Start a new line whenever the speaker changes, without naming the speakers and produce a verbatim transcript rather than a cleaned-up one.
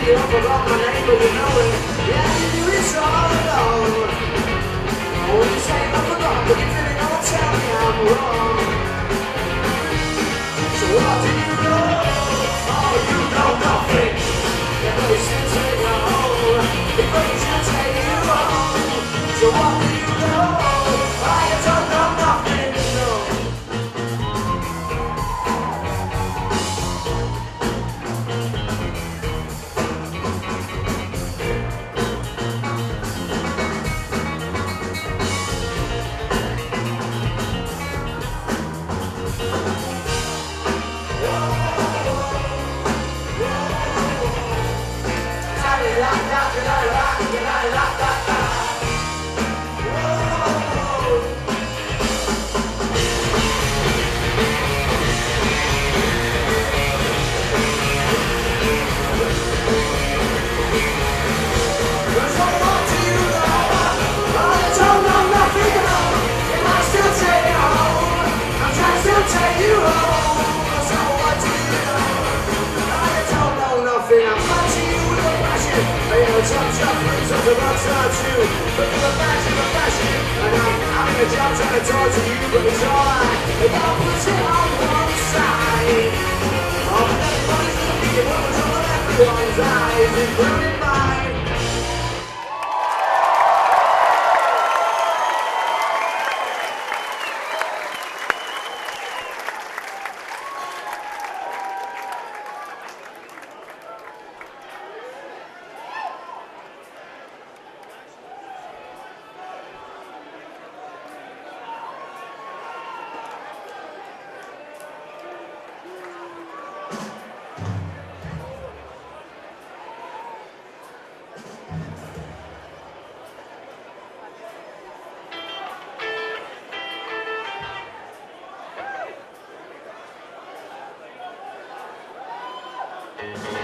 you up about my name, but you know it. Yeah, you do it all alone. When you say I forgot, but you really don't tell me I'm wrong. So what do you know? Oh, you know nothing. Yeah, but it's still take you home. It brings you, take you home. So what do you know? I don't know nothing, no. Jump, jump, brings up the wrong side too. Look at the fashion, the fashion. And I'm having a jump trying to talk to you, but it's alright. They gotta put it on one side. Oh, but everybody's gonna be it. What was on everyone's eyes, including mine.
Thank you.